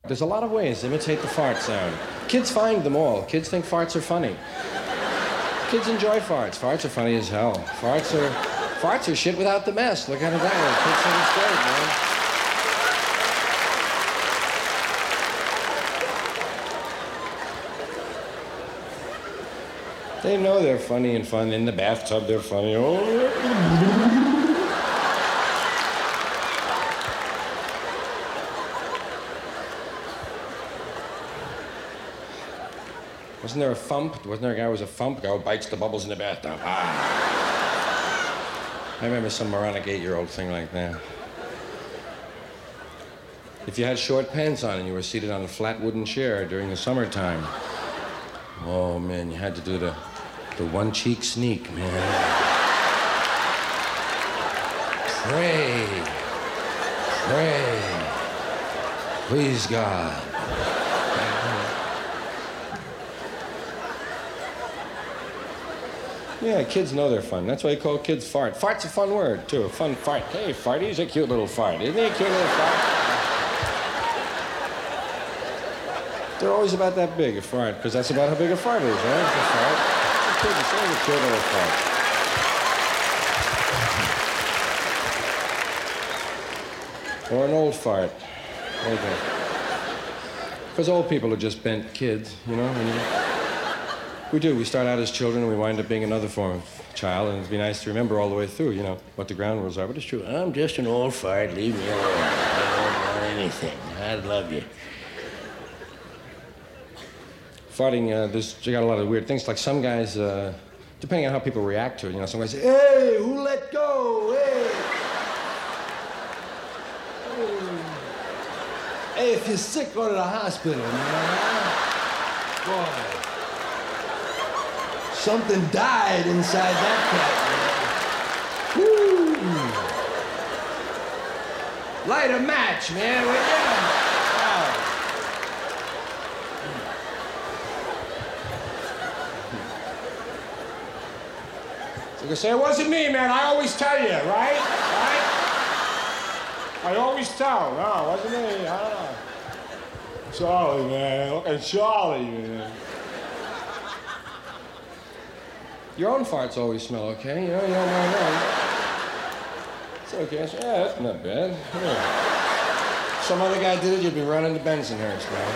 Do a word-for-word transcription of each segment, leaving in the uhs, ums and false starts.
There's a lot of ways to imitate the fart sound. Kids find them all. Kids think farts are funny. Kids enjoy farts. Farts are funny as hell. Farts are, farts are shit without the mess. Look at it that way. Kids think it's great, man. They know they're funny and fun. In the bathtub, they're funny. Oh. Wasn't there a thump? Wasn't there a guy who was a thump? Guy who bites the bubbles in the bathtub. Ah. I remember some moronic eight-year-old thing like that. If you had short pants on and you were seated on a flat wooden chair during the summertime, oh, man, you had to do the, the one-cheek sneak, man. Pray. Pray. Please, God. Yeah, kids know they're fun. That's why you call kids fart. Fart's a fun word, too. A fun fart. Hey, farty's a cute little fart. Isn't he a cute little fart? They're always about that big, a fart, because that's about how big a fart is, right? It's a fart. A kid is always a cute little fart. Or an old fart. Okay. Because old people are just bent kids, you know? When you... We do. We start out as children and we wind up being another form of child, and it'd be nice to remember all the way through, you know, what the ground rules are. But it's true. I'm just an old fart. Leave me alone. I don't want anything. I love you. Farting, uh, there's, you got a lot of weird things. Like some guys, uh, depending on how people react to it, you know, some guys say, hey, who let go? Hey. Hey, if you're sick, go to the hospital, man. Boy. Something died inside that cat, man. Woo! Light a match, man. Will ya? Wow. So you can say, it wasn't me, man. I always tell you, right? Right? I always tell. No, it wasn't me. I don't know. Charlie, man. Look at Charlie, man. Your own farts always smell okay, you know, you don't mind that. It's okay. So, yeah, that's not bad. Yeah. Some other guy did it, you'd be running to Bensonhurst, man.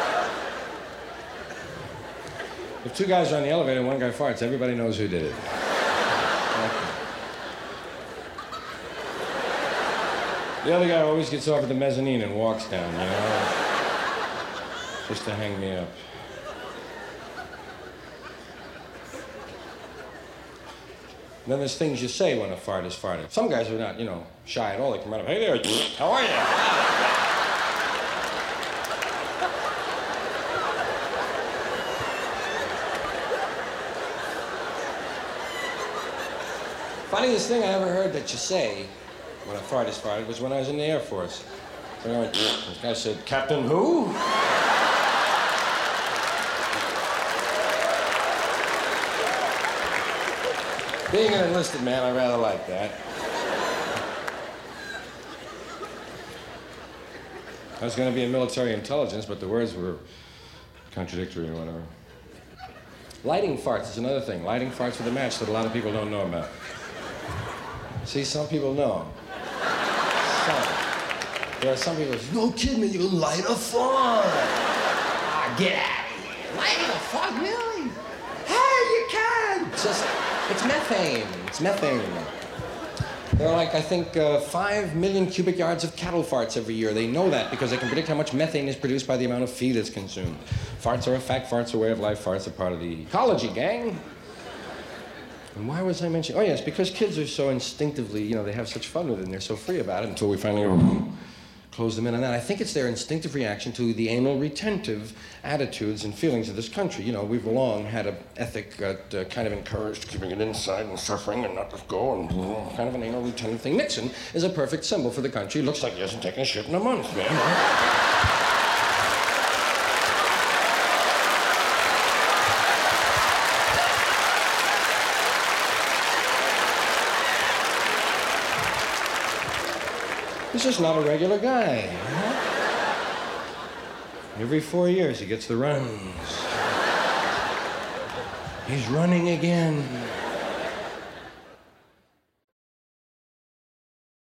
If two guys are on the elevator and one guy farts, everybody knows who did it. Okay. The other guy always gets off at the mezzanine and walks down, you know, just to hang me up. Then there's things you say when a fart is farted. Some guys are not, you know, shy at all. They come out of, hey there, how are you? Funniest thing I ever heard that you say when a fart is farted was when I was in the Air Force. So I went, this guy said, Captain who? Being an enlisted man, I rather like that. I was going to be in military intelligence, but the words were contradictory or whatever. Lighting farts is another thing. Lighting farts with a match that a lot of people don't know about. See, some people know. Some. There are some people who say, no kidding me, you light a fart. Ah, get out of here. Lighting a fart, really? Hey, you can. It's just... It's methane. It's methane. There are like, I think, uh, five million cubic yards of cattle farts every year. They know that because they can predict how much methane is produced by the amount of feed that's consumed. Farts are a fact. Farts are a way of life. Farts are part of the ecology, gang. And why was I mentioning? Oh, yes, because kids are so instinctively, you know, they have such fun with it and they're so free about it until we finally close them in on that. I think it's their instinctive reaction to the anal retentive attitudes and feelings of this country. You know, we've long had an ethic that uh, kind of encouraged keeping it inside and suffering and not let go and uh, kind of an anal retentive thing. Nixon is a perfect symbol for the country. Looks like he hasn't taken a shit in a month, man. He's just not a regular guy. Huh? Every four years, he gets the runs. He's running again.